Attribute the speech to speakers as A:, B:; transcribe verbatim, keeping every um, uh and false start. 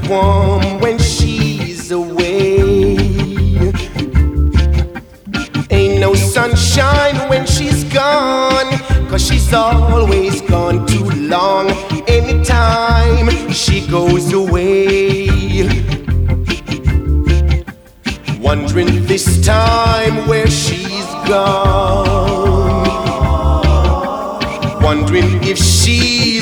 A: warm when she's away. Ain't no sunshine when she's gone, 'cause she's always gone too long. Anytime she goes away, wondering this time where she's gone, wondering if she's